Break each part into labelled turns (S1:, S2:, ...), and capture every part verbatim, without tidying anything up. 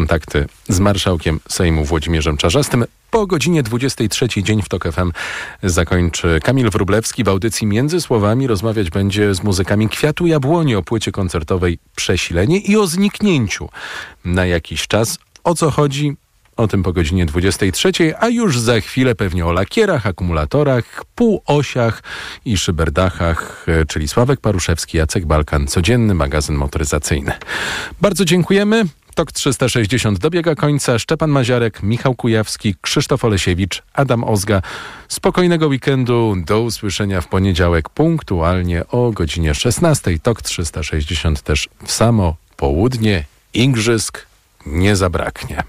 S1: kontakty z marszałkiem Sejmu Włodzimierzem Czarzastym. Po godzinie dwudziestej trzeciej Dzień w Tok F M zakończy Kamil Wróblewski. W audycji Między Słowami rozmawiać będzie z muzykami Kwiatu Jabłoni o płycie koncertowej Przesilenie i o zniknięciu na jakiś czas. O co chodzi? O tym po godzinie dwudziestej trzeciej, a już za chwilę pewnie o lakierach, akumulatorach, półosiach i szyberdachach, czyli Sławek Paruszewski, Jacek Balkan, codzienny magazyn motoryzacyjny. Bardzo dziękujemy. Tok trzysta sześćdziesiąt dobiega końca. Szczepan Maziarek, Michał Kujawski, Krzysztof Olesiewicz, Adam Ozga. Spokojnego weekendu. Do usłyszenia w poniedziałek punktualnie o godzinie szesnastej. Tok trzysta sześćdziesiąt też w samo południe. Igrzysk nie zabraknie.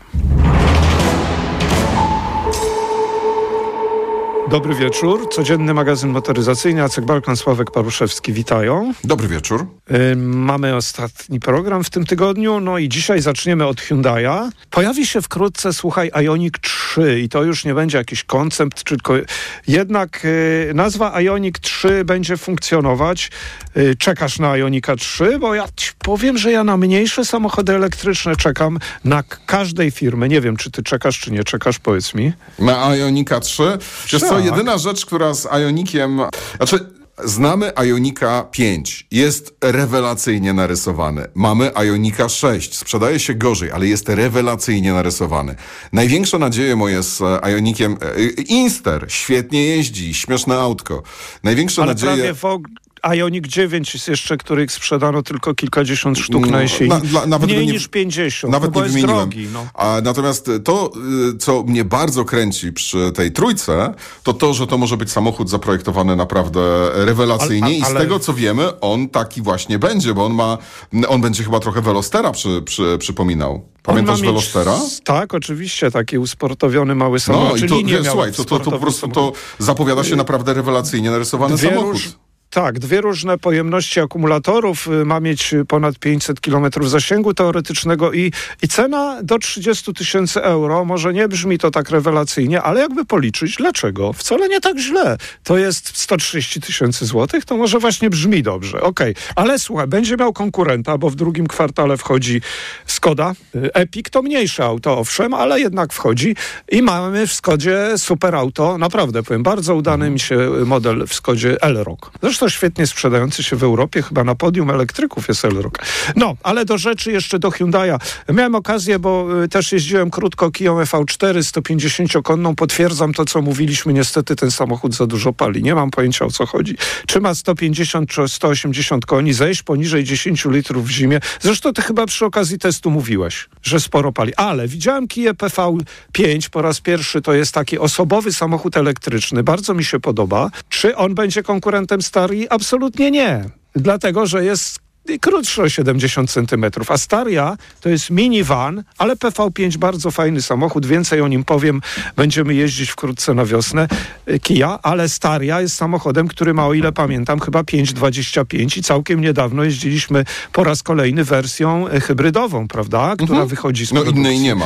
S2: Dobry wieczór. Codzienny magazyn motoryzacyjny. Jacek Balkan, Sławek Paruszewski. Witają.
S3: Dobry wieczór.
S2: Yy, mamy ostatni program w tym tygodniu. No i dzisiaj zaczniemy od Hyundai'a. Pojawi się wkrótce, słuchaj, Ioniq trzy i to już nie będzie jakiś koncept, tylko jednak yy, nazwa Ioniq trzy będzie funkcjonować. Yy, czekasz na Ioniqa trzy? Bo ja ci powiem, że ja na mniejsze samochody elektryczne czekam na każdej firmy. Nie wiem, czy ty czekasz, czy nie czekasz, powiedz mi.
S3: Na Ioniqa trzy? Wiesz co,
S2: Tak.
S3: jedyna rzecz, która z Ioniqiem... Znaczy, znamy Ioniqa pięć. Jest rewelacyjnie narysowany. Mamy Ioniqa sześć. Sprzedaje się gorzej, ale jest rewelacyjnie narysowany. Największe nadzieje moje z Ioniqiem... Inster. Świetnie jeździ. Śmieszne autko. Największe
S2: ale
S3: nadzieje...
S2: prawie w ogóle... Ioniq dziewięć jest jeszcze, których sprzedano tylko kilkadziesiąt sztuk na jesieni.
S3: Na, dla, nawet
S2: Mniej
S3: nie,
S2: niż pięćdziesiąt,
S3: nawet
S2: no bo
S3: nie
S2: jest
S3: wymieniłem.
S2: drogi. No.
S3: A natomiast to, co mnie bardzo kręci przy tej trójce, to to, że to może być samochód zaprojektowany naprawdę rewelacyjnie
S2: ale, ale,
S3: i z tego, co wiemy, on taki właśnie będzie, bo on ma, on będzie chyba trochę Velostera przy, przy, przypominał. Pamiętasz
S2: mieć,
S3: Velostera?
S2: Tak, oczywiście, taki usportowiony mały samochód.
S3: No i to,
S2: nie
S3: wie, słuchaj, to, to, to po prostu to zapowiada się naprawdę rewelacyjnie narysowany
S2: Dwie
S3: samochód.
S2: Róż... Tak, dwie różne pojemności akumulatorów, ma mieć ponad pięćset kilometrów zasięgu teoretycznego i, i cena do trzydzieści tysięcy euro. Może nie brzmi to tak rewelacyjnie, ale jakby policzyć, dlaczego? Wcale nie tak źle. To jest sto trzydzieści tysięcy złotych, to może właśnie brzmi dobrze. Okej, okay. Ale słuchaj, będzie miał konkurenta, bo w drugim kwartale wchodzi Skoda. Epic to mniejsze auto, owszem, ale jednak wchodzi i mamy w Skodzie super auto. Naprawdę powiem, bardzo udany mi się model w Skodzie Elroq. Zresztą to świetnie sprzedający się w Europie, chyba na podium elektryków jest Elroq. No, ale do rzeczy jeszcze do Hyundai'a. Miałem okazję, bo y, też jeździłem krótko Kią E V cztery sto pięćdziesięciokonną. Potwierdzam to, co mówiliśmy. Niestety ten samochód za dużo pali. Nie mam pojęcia, o co chodzi. Czy ma sto pięćdziesiąt czy sto osiemdziesiąt koni, zejść poniżej dziesięć litrów w zimie. Zresztą ty chyba przy okazji testu mówiłeś, że sporo pali. Ale widziałem Kię P V pięć po raz pierwszy. To jest taki osobowy samochód elektryczny. Bardzo mi się podoba. Czy on będzie konkurentem Starii? Absolutnie nie. Dlatego, że jest krótszy o siedemdziesiąt centymetrów, a Staria to jest minivan, ale P V pięć bardzo fajny samochód, więcej o nim powiem, będziemy jeździć wkrótce na wiosnę Kia, ale Staria jest samochodem, który ma, o ile pamiętam, chyba pięć dwadzieścia pięć i całkiem niedawno jeździliśmy po raz kolejny wersją hybrydową, prawda, która mhm. wychodzi z
S3: No
S2: produkcji.
S3: innej nie ma.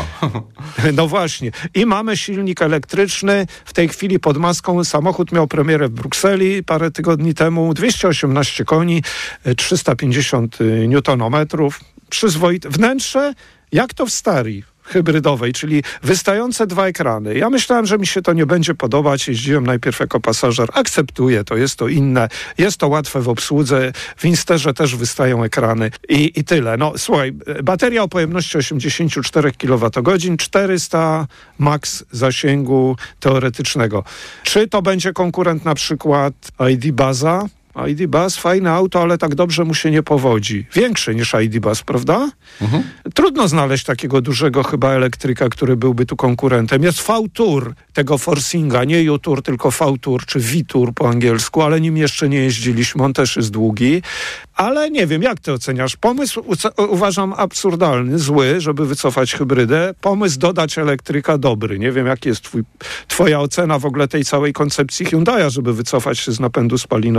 S2: No właśnie. I mamy silnik elektryczny, w tej chwili pod maską. Samochód miał premierę w Brukseli parę tygodni temu, dwieście osiemnaście koni, trzysta pięćdziesiąt newtonometrów, przyzwoite wnętrze, jak to w Starii hybrydowej, czyli wystające dwa ekrany. Ja myślałem, że mi się to nie będzie podobać. Jeździłem najpierw jako pasażer. Akceptuję to, jest to inne. Jest to łatwe w obsłudze. W Insterze też wystają ekrany i, i tyle. No słuchaj, bateria o pojemności osiemdziesiąt cztery kilowatogodzin, czterysta max zasięgu teoretycznego. Czy to będzie konkurent na przykład I D Buzza? I D Buzz, fajne auto, ale tak dobrze mu się nie powodzi. Większy niż I D Buzz, prawda? Mhm. Trudno znaleźć takiego dużego chyba elektryka, który byłby tu konkurentem. Jest V-Tour tego Forcinga, nie U-Tour, tylko V-Tour, czy V-Tour po angielsku, ale nim jeszcze nie jeździliśmy, on też jest długi. Ale nie wiem, jak ty oceniasz? Pomysł u- uważam absurdalny, zły, żeby wycofać hybrydę. Pomysł dodać elektryka dobry. Nie wiem, jaka jest twój, twoja ocena w ogóle tej całej koncepcji Hyundai'a, żeby wycofać się z napędu spalinowego.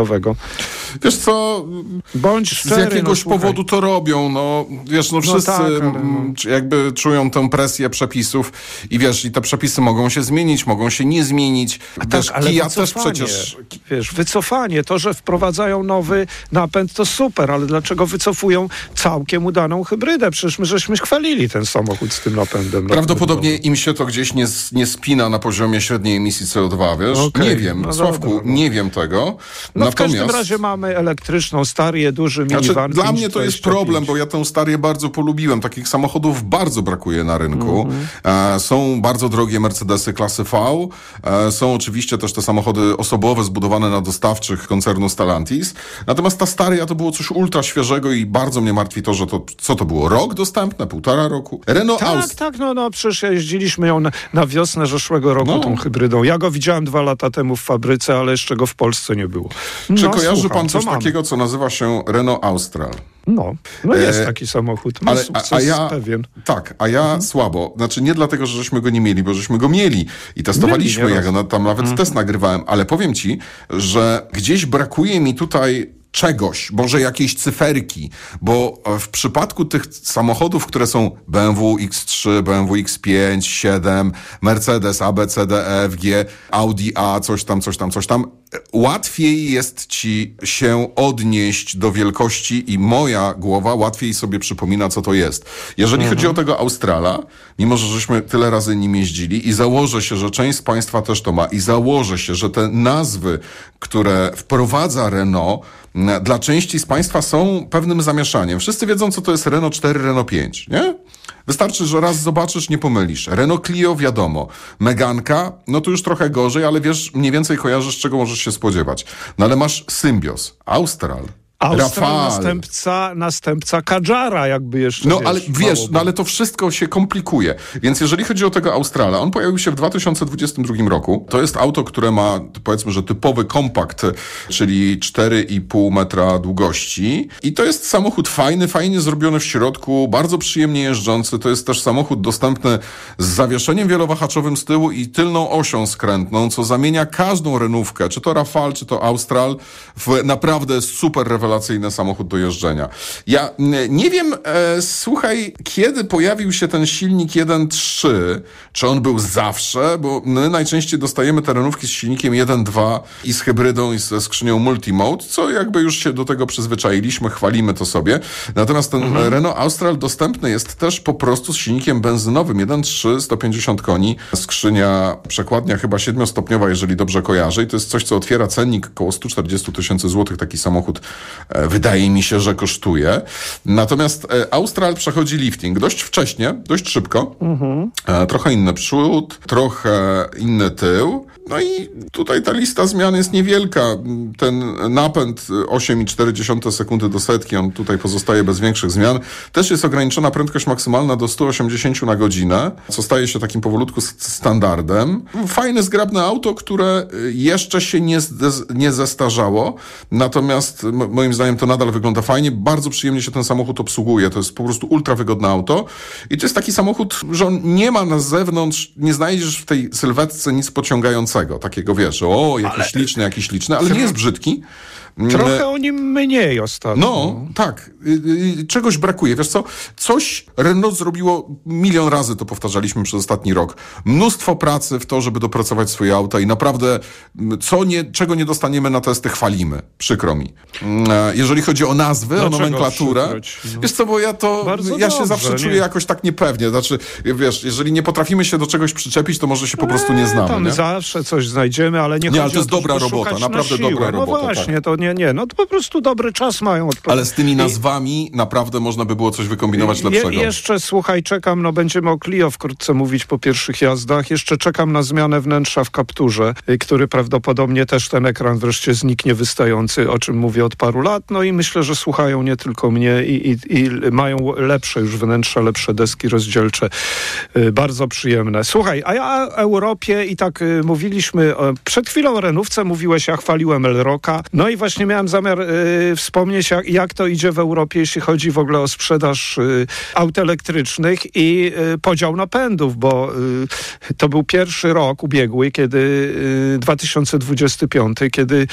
S3: Wiesz co,
S2: Bądź szczery,
S3: z jakiegoś
S2: no,
S3: powodu to robią, no wiesz, no wszyscy
S2: tak, ale
S3: m, jakby czują tę presję przepisów i wiesz, i te przepisy mogą się zmienić, mogą się nie zmienić.
S2: Tak,
S3: wiesz,
S2: ale
S3: Kia
S2: wycofanie,
S3: też przecież...
S2: Wiesz, wycofanie, to, że wprowadzają nowy napęd, to super, ale dlaczego wycofują całkiem udaną hybrydę? Przecież my żeśmy chwalili ten samochód z tym napędem.
S3: Prawdopodobnie im się to gdzieś nie, nie spina na poziomie średniej emisji C O dwa, wiesz?
S2: Okay,
S3: nie wiem,
S2: no
S3: Sławku,
S2: dobra, no.
S3: nie wiem tego.
S2: No
S3: Natomiast...
S2: w każdym razie mamy elektryczną Starię, duży minivan.
S3: Znaczy, dla mnie to jest problem, bo
S2: ja...
S3: ja tę Starię bardzo polubiłem. Takich samochodów bardzo brakuje na rynku. Mm-hmm. E, są bardzo drogie Mercedesy klasy V. E, są oczywiście też te samochody osobowe zbudowane na dostawczych koncernu Stellantis. Natomiast ta Staria to było coś ultra świeżego i bardzo mnie martwi to, że to, co to było? Rok dostępne? Półtora roku? Renault
S2: Tak,
S3: Aust...
S2: tak, no, no przecież jeździliśmy ją na, na wiosnę zeszłego roku,
S3: No.
S2: tą hybrydą. Ja go widziałem dwa lata temu w fabryce, ale jeszcze go w Polsce nie było. No,
S3: Czy kojarzy
S2: słucham,
S3: pan coś
S2: co mamy?
S3: takiego, co nazywa się Renault Austral?
S2: No, no jest
S3: E,
S2: taki samochód. Ma
S3: Ale,
S2: sukces
S3: a, a ja,
S2: pewien.
S3: tak, a ja mhm. słabo. Znaczy nie dlatego, że żeśmy go nie mieli, bo żeśmy go mieli i testowaliśmy,
S2: Mieli,
S3: ja go no, tam nawet mhm. test nagrywałem, ale powiem ci, że gdzieś brakuje mi tutaj czegoś, może jakiejś cyferki, bo w przypadku tych samochodów, które są B M W X trzy, B M W X pięć, siedem, Mercedes A, B, C, D, E, F, G, Audi A, coś tam, coś tam, coś tam, łatwiej jest ci się odnieść do wielkości i moja głowa łatwiej sobie przypomina, co to jest. Jeżeli mhm. chodzi o tego Australa, mimo że żeśmy tyle razy nim jeździli i założę się, że część z państwa też to ma i założę się, że te nazwy, które wprowadza Renault, dla części z państwa są pewnym zamieszaniem. Wszyscy wiedzą, co to jest Renault cztery, Renault pięć, nie? Wystarczy, że raz zobaczysz, nie pomylisz. Renault Clio, wiadomo. Meganka, no to już trochę gorzej, ale wiesz, mniej więcej kojarzysz, czego możesz się spodziewać. No ale masz Symbios, Austral,
S2: Austral,
S3: Rafale.
S2: następca, następca Kadżara, jakby jeszcze.
S3: No
S2: wiesz,
S3: ale wiesz, no ale to wszystko się komplikuje. Więc jeżeli chodzi o tego Australa, on pojawił się w dwa tysiące dwudziestym drugim roku. To jest auto, które ma, powiedzmy, że typowy kompakt, czyli cztery i pół metra długości. I to jest samochód fajny, fajnie zrobiony w środku, bardzo przyjemnie jeżdżący. To jest też samochód dostępny z zawieszeniem wielowahaczowym z tyłu i tylną osią skrętną, co zamienia każdą renówkę, czy to Rafale, czy to Austral, w naprawdę super rewelacyjny rewelacyjny samochód do jeżdżenia. Ja nie wiem, e, słuchaj, kiedy pojawił się ten silnik jeden trzy, czy on był zawsze, bo my najczęściej dostajemy terenówki z silnikiem jeden dwa i z hybrydą i ze skrzynią Multimode, co jakby już się do tego przyzwyczailiśmy, chwalimy to sobie. Natomiast ten mhm. Renault Austral dostępny jest też po prostu z silnikiem benzynowym jeden trzy, sto pięćdziesiąt koni, skrzynia, przekładnia chyba siedmiostopniowa, jeżeli dobrze kojarzę, i to jest coś, co otwiera cennik około sto czterdzieści tysięcy złotych, taki samochód wydaje mi się, że kosztuje. Natomiast Austral przechodzi lifting dość wcześnie, dość szybko. Mhm. Trochę inny przód, trochę inny tył. No i tutaj ta lista zmian jest niewielka. Ten napęd osiem przecinek cztery sekundy do setki, on tutaj pozostaje bez większych zmian. Też jest ograniczona prędkość maksymalna do sto osiemdziesiąt na godzinę, co staje się takim powolutku standardem. Fajne, zgrabne auto, które jeszcze się nie, zde- nie zestarzało. Natomiast m- moim zdaniem to nadal wygląda fajnie. Bardzo przyjemnie się ten samochód obsługuje. To jest po prostu ultra wygodne auto. I to jest taki samochód, że on nie ma na zewnątrz, nie znajdziesz w tej sylwetce nic pociągającego. Takiego, wiesz, o, jakiś ale... liczny, jakiś liczny, ale nie jest brzydki.
S2: Trochę o nim mniej ostatnio.
S3: No, tak. Czegoś brakuje. Wiesz co? Coś Renault zrobiło, milion razy to powtarzaliśmy przez ostatni rok. Mnóstwo pracy w to, żeby dopracować swoje auta i naprawdę co nie, czego nie dostaniemy na testy, chwalimy. Przykro mi. Jeżeli chodzi o nazwy, Dlaczego o nomenklaturę. No. Wiesz co, bo ja to, Bardzo ja się dobrze, zawsze nie? czuję jakoś tak niepewnie. Znaczy, wiesz, jeżeli nie potrafimy się do czegoś przyczepić, to może się po prostu nie znamy.
S2: Tam
S3: nie?
S2: zawsze coś znajdziemy, ale nie,
S3: nie
S2: chodzi
S3: ale to jest
S2: o to,
S3: dobra robota,
S2: na
S3: naprawdę
S2: siłę.
S3: dobra robota.
S2: No właśnie,
S3: tak.
S2: to nie, nie, no to po prostu dobry czas mają. Odpo-
S3: Ale z tymi nazwami I... naprawdę można by było coś wykombinować lepszego.
S2: Je, jeszcze, słuchaj, czekam, no będziemy o Clio wkrótce mówić po pierwszych jazdach. Jeszcze czekam na zmianę wnętrza w Capturze, który prawdopodobnie też ten ekran wreszcie zniknie wystający, o czym mówię od paru lat. No i myślę, że słuchają nie tylko mnie i, i, i mają lepsze już wnętrza, lepsze deski rozdzielcze. Bardzo przyjemne. Słuchaj, a ja o Europie i tak y, mówiliśmy, y, przed chwilą o Renówce mówiłeś, ja chwaliłem Elroka. No i właśnie miałem zamiar y, wspomnieć, jak, jak to idzie w Europie, jeśli chodzi w ogóle o sprzedaż y, aut elektrycznych i y, podział napędów, bo y, to był pierwszy rok ubiegły, kiedy y, dwa tysiące dwudziesty piąty, kiedy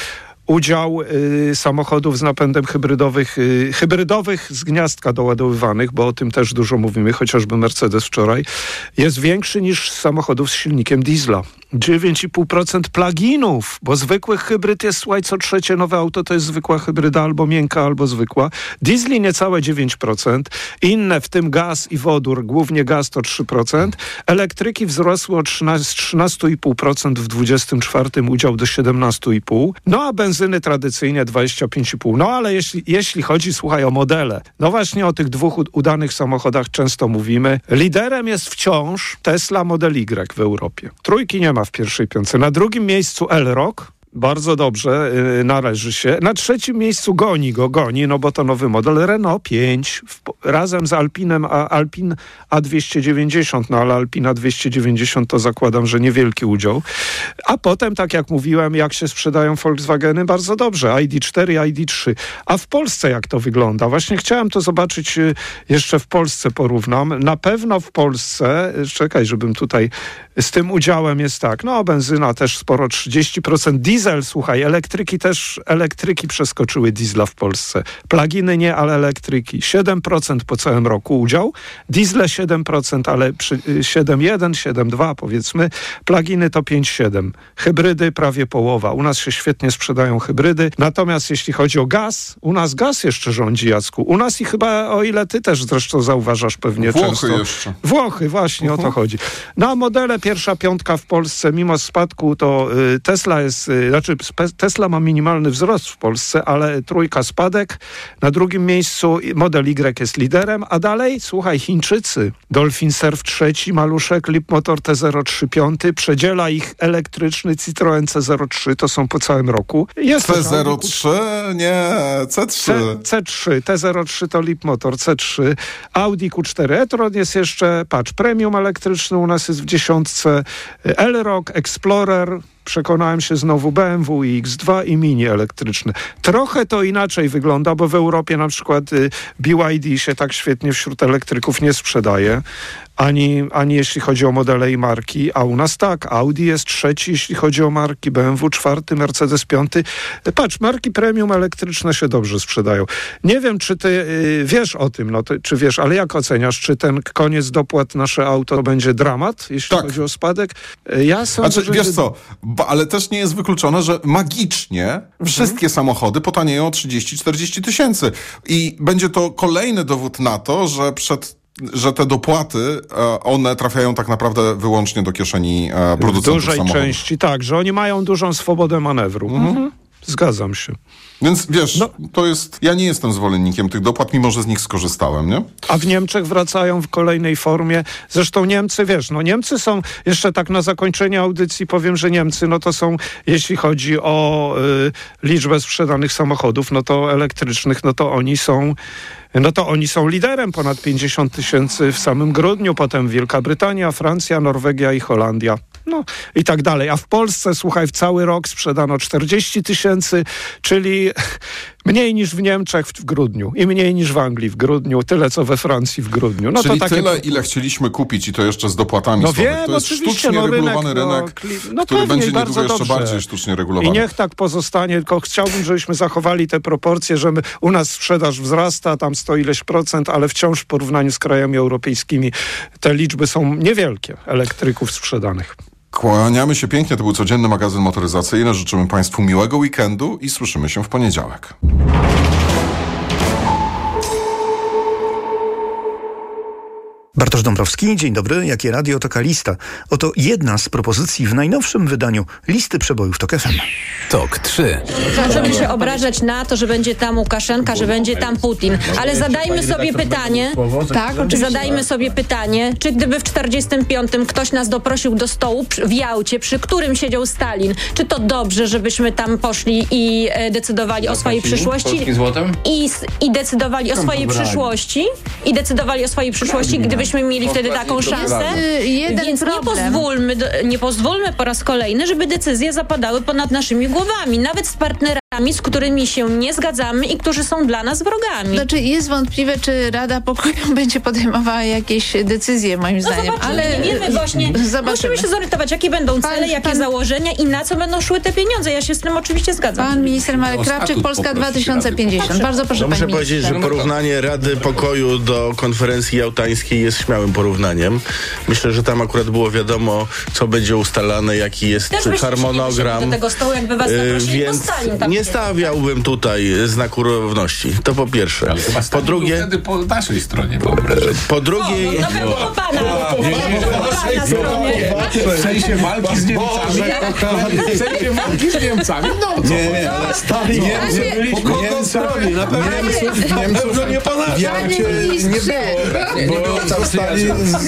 S2: udział y, samochodów z napędem hybrydowych, y, hybrydowych z gniazdka doładowywanych, bo o tym też dużo mówimy, chociażby Mercedes wczoraj, jest większy niż samochodów z silnikiem diesla. dziewięć i pół procent pluginów, bo zwykłych hybryd jest, słuchaj, co trzecie nowe auto to jest zwykła hybryda, albo miękka, albo zwykła. Diesli niecałe dziewięć procent, inne, w tym gaz i wodór, głównie gaz to trzy procent. Elektryki wzrosły o trzynaście i pół procent w dwudziestym czwartym, udział do siedemnaście i pół procent. No a benzyny tradycyjnie dwadzieścia pięć i pół procent. No ale jeśli, jeśli chodzi, słuchaj, o modele, no właśnie o tych dwóch udanych samochodach często mówimy. Liderem jest wciąż Tesla Model Y w Europie. Trójki nie ma w pierwszej piątce. Na drugim miejscu Elrock. Bardzo dobrze, yy, należy się. Na trzecim miejscu goni go, goni, no bo to nowy model Renault pięć w, razem z Alpinem, a Alpin A dwieście dziewięćdziesiąt, no ale Alpina dwieście dziewięćdziesiąt to zakładam, że niewielki udział. A potem, tak jak mówiłem, jak się sprzedają Volkswageny, bardzo dobrze. I D cztery, I D trzy. A w Polsce jak to wygląda? Właśnie chciałem to zobaczyć, yy, jeszcze w Polsce porównam. Na pewno w Polsce, yy, czekaj, żebym tutaj z tym udziałem jest tak, no benzyna też sporo, trzydzieści procent, diesel, słuchaj, elektryki też, elektryki przeskoczyły diesla w Polsce. Pluginy nie, ale elektryki. siedem procent po całym roku udział, diesle siedem procent, ale przy, siedem przecinek jeden, siedem przecinek dwa powiedzmy, pluginy to pięć przecinek siedem. Hybrydy prawie połowa. U nas się świetnie sprzedają hybrydy, natomiast jeśli chodzi o gaz, u nas gaz jeszcze rządzi, Jacku. U nas i chyba, o ile ty też zresztą zauważasz pewnie
S3: Włochy
S2: często.
S3: jeszcze.
S2: Włochy, właśnie uh-huh. o to chodzi. Na modele pierwsza piątka w Polsce, mimo spadku, to y, Tesla jest, y, znaczy spe, Tesla ma minimalny wzrost w Polsce, ale trójka spadek. Na drugim miejscu Model Y jest liderem, a dalej, słuchaj, Chińczycy. Dolphin Surf trzeci, maluszek, Leapmotor T zero trzy pięć, przedziela ich elektryczny Citroen C zero trzy, to są po całym roku. Jest
S3: C zero trzy? Nie, C trzy.
S2: C, C3, T zero trzy to Leapmotor, C trzy, Audi Q cztery e-tron jest jeszcze, patrz, premium elektryczny u nas jest w dziesiątce, Elrock, Explorer, przekonałem się znowu B M W i X dwa i Mini elektryczne. Trochę to inaczej wygląda, bo w Europie na przykład B Y D się tak świetnie wśród elektryków nie sprzedaje, ani, ani jeśli chodzi o modele i marki, a u nas tak. Audi jest trzeci, jeśli chodzi o marki, B M W czwarty, Mercedes piąty. Patrz, marki premium elektryczne się dobrze sprzedają. Nie wiem, czy ty y, wiesz o tym, no to, czy wiesz, ale jak oceniasz, czy ten koniec dopłat nasze auto będzie dramat, jeśli tak. chodzi o spadek? Ja sądzę,
S3: znaczy,
S2: że...
S3: wiesz co, Ba, ale też nie jest wykluczone, że magicznie mhm. wszystkie samochody potanieją o trzydzieści czterdzieści tysięcy. I będzie to kolejny dowód na to, że przed że te dopłaty, one trafiają tak naprawdę wyłącznie do kieszeni producentów
S2: w dużej
S3: samochodów.
S2: części, tak, że oni mają dużą swobodę manewru. Mhm. Mhm. Zgadzam się.
S3: Więc wiesz, no. to jest... Ja nie jestem zwolennikiem tych dopłat, mimo że z nich skorzystałem, nie?
S2: A w Niemczech wracają w kolejnej formie. Zresztą Niemcy, wiesz, no Niemcy są... Jeszcze tak na zakończenie audycji powiem, że Niemcy, no to są, jeśli chodzi o y, liczbę sprzedanych samochodów, no to elektrycznych, no to oni są... No to oni są liderem, ponad pięćdziesiąt tysięcy w samym grudniu, potem Wielka Brytania, Francja, Norwegia i Holandia. No i tak dalej. A w Polsce, słuchaj, w cały rok sprzedano czterdzieści tysięcy, czyli mniej niż w Niemczech w grudniu i mniej niż w Anglii w grudniu, tyle co we Francji w grudniu. No
S3: czyli
S2: to takie...
S3: tyle, ile chcieliśmy kupić i to jeszcze z dopłatami.
S2: No
S3: słowek.
S2: wiem,
S3: to jest
S2: oczywiście,
S3: sztucznie
S2: no,
S3: regulowany
S2: rynek,
S3: rynek,
S2: no, no,
S3: który
S2: pewnie,
S3: będzie niedługo jeszcze
S2: dobrze.
S3: bardziej sztucznie regulowany.
S2: I niech tak pozostanie, tylko chciałbym, żebyśmy zachowali te proporcje, że my, u nas sprzedaż wzrasta, tam sto ileś procent, ale wciąż w porównaniu z krajami europejskimi te liczby są niewielkie elektryków sprzedanych.
S3: Kłaniamy się pięknie, to był codzienny magazyn motoryzacyjny. Życzymy Państwu miłego weekendu i słyszymy się w poniedziałek.
S4: Bartosz Dąbrowski, dzień dobry. Jakie radio, taka lista. Oto jedna z propozycji w najnowszym wydaniu listy przebojów TOK F M.
S5: TOK trzy.
S6: Możemy się obrażać na to, że będzie tam Łukaszenka, że będzie tam Putin, ale zadajmy sobie pytanie, tak, czy zadajmy sobie pytanie, czy gdyby w czterdziestym piątym ktoś nas doprosił do stołu w Jałcie, przy którym siedział Stalin, czy to dobrze, żebyśmy tam poszli i e, decydowali o swojej przyszłości i, i decydowali o swojej przyszłości i decydowali o swojej przyszłości, gdyby byśmy mieli wtedy taką szansę, więc nie pozwólmy, nie pozwólmy po raz kolejny, żeby decyzje zapadały ponad naszymi głowami, nawet z partnerami z którymi się nie zgadzamy i którzy są dla nas wrogami.
S5: Znaczy jest wątpliwe, czy Rada Pokoju będzie podejmowała jakieś decyzje, moim
S6: No
S5: zdaniem.
S6: zobaczymy,
S5: Ale
S6: nie wiemy właśnie.
S5: zobaczymy.
S6: Musimy się zorientować, jakie będą cele,
S5: Pan-
S6: jakie
S5: pan-
S6: założenia i na co będą szły te pieniądze. Ja się z tym oczywiście zgadzam.
S5: Pan minister Marek
S1: O
S5: Krawczyk,
S1: statut
S5: Polska
S1: poprosić
S5: dwa tysiące pięćdziesiąt.
S6: Rady.
S5: Bardzo proszę,
S7: No
S5: panie
S7: muszę powiedzieć, że
S5: ministrze.
S7: porównanie Rady Pokoju do konferencji jałtańskiej jest śmiałym porównaniem. Myślę, że tam akurat było wiadomo, co będzie ustalane, jaki jest
S6: Też byście się nie
S7: harmonogram.
S6: wysiedli do tego stołu, jakby was
S7: Yy,
S6: zaprosili,
S7: Więc
S6: bo Stalin tam
S7: nie
S6: jest.
S7: stawiałbym tutaj znaku równości. To po pierwsze. Po drugie,
S1: Wtedy po naszej stronie, wyobrażam.
S7: po drugiej...
S6: No pewnie po pana. Po pana stronie.
S1: W sensie walki z Niemcami. W sensie walki z Niemcami. No, co?
S8: Nie, nie, ale Stalin nie, nie byliśmy
S3: Po kogo stronie? Na pewno
S8: Niemców, Niemców
S3: nie po naszej.
S8: Wiarcie nie było, bo Stalin...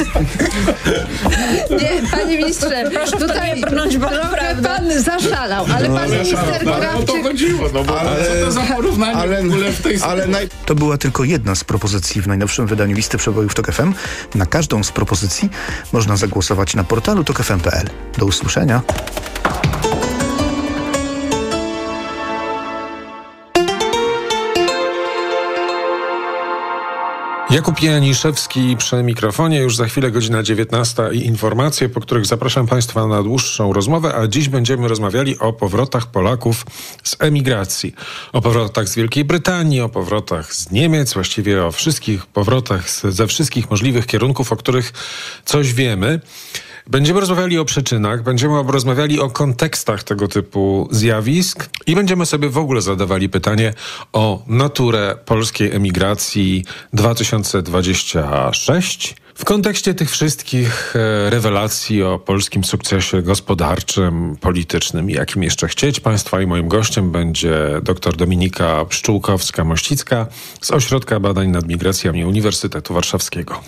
S5: Nie, panie ministrze,
S6: Proszę w to
S5: tutaj
S6: nie brnąć, bo
S5: trochę
S6: naprawdę.
S5: pan zaszalał, ale pan minister
S1: No, ale o to
S5: Krawczyk...
S1: chodziło, no bo
S8: Ale-
S1: co to za porównanie
S8: ale-
S1: w ogóle w tej
S7: Ale naj...
S4: To była tylko jedna z propozycji w najnowszym wydaniu listy przebojów Tok F M. Na każdą z propozycji można zagłosować na portalu tok f m kropka p l. Do usłyszenia.
S9: Jakub Janiszewski przy mikrofonie, już za chwilę godzina dziewiętnasta i informacje, po których zapraszam Państwa na dłuższą rozmowę, a dziś będziemy rozmawiali o powrotach Polaków z emigracji. O powrotach z Wielkiej Brytanii, o powrotach z Niemiec, właściwie o wszystkich powrotach z, ze wszystkich możliwych kierunków, o których coś wiemy. Będziemy rozmawiali o przyczynach, będziemy rozmawiali o kontekstach tego typu zjawisk i będziemy sobie w ogóle zadawali pytanie o naturę polskiej emigracji dwa tysiące dwudziestego szóstego. W kontekście tych wszystkich e, rewelacji o polskim sukcesie gospodarczym, politycznym i jakim jeszcze chcieć, Państwa i moim gościem będzie dr Dominika Pszczółkowska-Mościcka z Ośrodka Badań nad Migracjami Uniwersytetu Warszawskiego.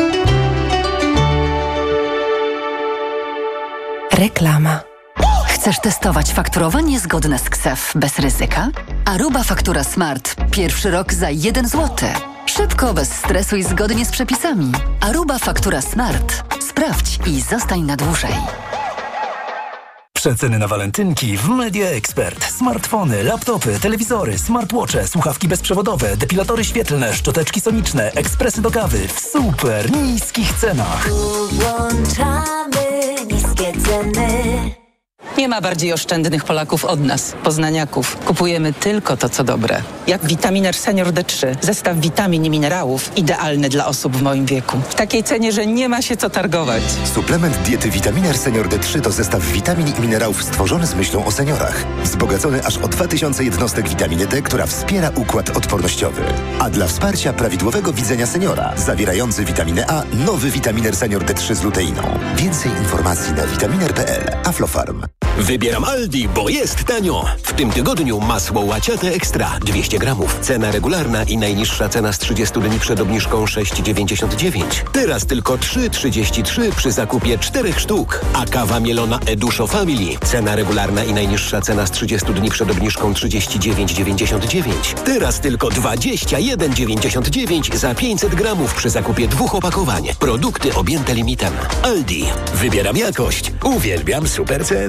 S10: Reklama. Chcesz testować fakturowanie zgodne z K S E F bez ryzyka? Aruba Faktura Smart. Pierwszy rok za jeden złoty. Szybko, bez stresu i zgodnie z przepisami. Aruba Faktura Smart. Sprawdź i zostań na dłużej.
S11: Przeceny na walentynki w Media Expert. Smartfony, laptopy, telewizory, smartwatche, słuchawki bezprzewodowe, depilatory świetlne, szczoteczki soniczne, ekspresy do kawy w super niskich cenach.
S12: Włączamy niskie ceny. Nie ma bardziej oszczędnych Polaków od nas, poznaniaków. Kupujemy tylko to, co dobre. Jak Vitaminer Senior D trzy. Zestaw witamin i minerałów idealny dla osób w moim wieku. W takiej cenie, że nie ma się co targować.
S13: Suplement diety Vitaminer Senior D trzy to zestaw witamin i minerałów stworzony z myślą o seniorach. Wzbogacony aż o dwa tysiące jednostek witaminy D, która wspiera układ odpornościowy. A dla wsparcia prawidłowego widzenia seniora, zawierający witaminę A, nowy Vitaminer Senior D trzy z luteiną. Więcej informacji na vitaminer kropka p l. Aflofarm.
S14: Wybieram Aldi, bo jest tanio. W tym tygodniu masło łaciate ekstra dwieście gramów. Cena regularna i najniższa cena z trzydziestu dni przed obniżką sześć dziewięćdziesiąt dziewięć. Teraz tylko trzy trzydzieści trzy przy zakupie czterech sztuk. A kawa mielona Eduszo Family. Cena regularna i najniższa cena z trzydziestu dni przed obniżką trzydzieści dziewięć dziewięćdziesiąt dziewięć. Teraz tylko dwadzieścia jeden dziewięćdziesiąt dziewięć za pięćset gramów przy zakupie dwóch opakowań. Produkty objęte limitem. Aldi. Wybieram jakość. Uwielbiam super ceny.